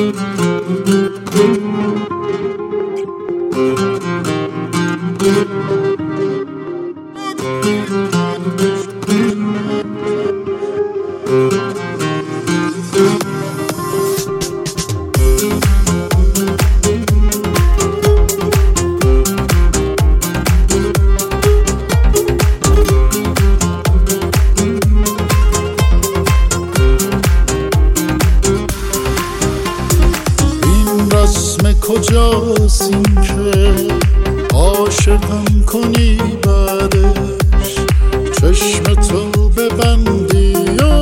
کجاست این که عاشقم کنی بعدش چشم تو ببندی و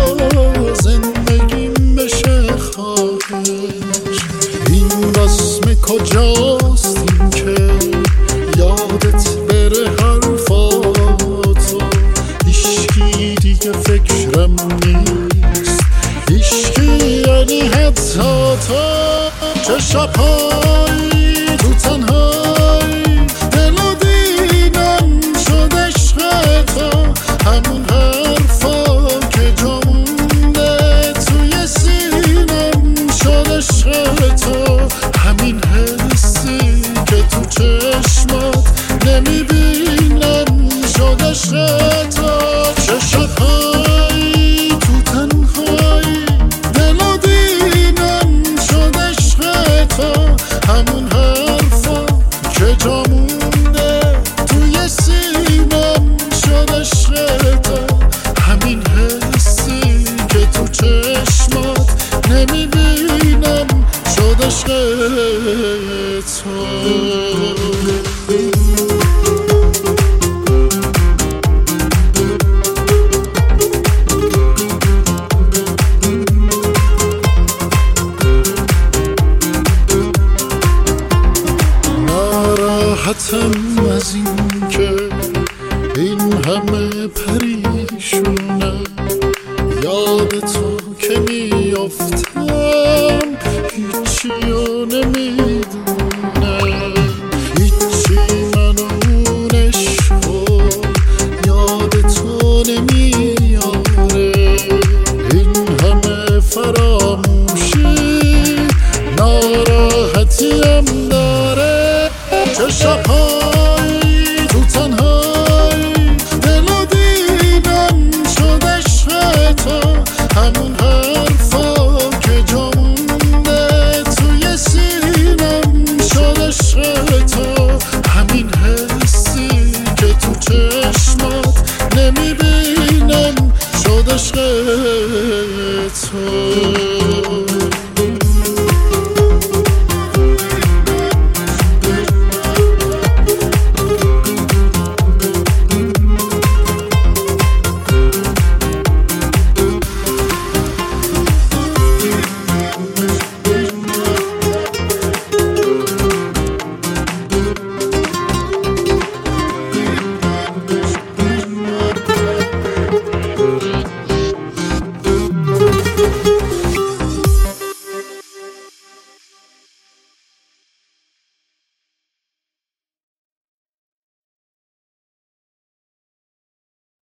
زندگیم بشه خواهش. این رسم کجاست این که یادت بره حرفاتو، هیچکی دیگه فکرم نیست، هیچکی یعنی حتی تو. چه شب‌هایی تو تنهایی دلو دیدم شد عشق تو، همون حرفا که جا مونده توی سینم شد عشق تو، همین حسی که تو چشمات نمیبینم شد عشق تو. چه شب‌هایی تو تنهایی دلو دیدم شد عشق تو، همون حرفا که جا مونده توی سینم شد عشق تو، همین حسی که تو چشمات نمیبینم شد عشق تو. ناراحتم از این که این همه پریشونم، یاد تو که میافتم هیچیو نمیدونم، هیچی منو اون عشقو یاد تو نمیاره. این همه فراموشی ناراحتیم داره. چه شب‌هایی تو تنهایی دلو دیدم شد عشق تو، همون حرفا که جا مونده توی سینم شد عشق تو، همین حسی که تو چشمات نمیبینم شد عشق تو.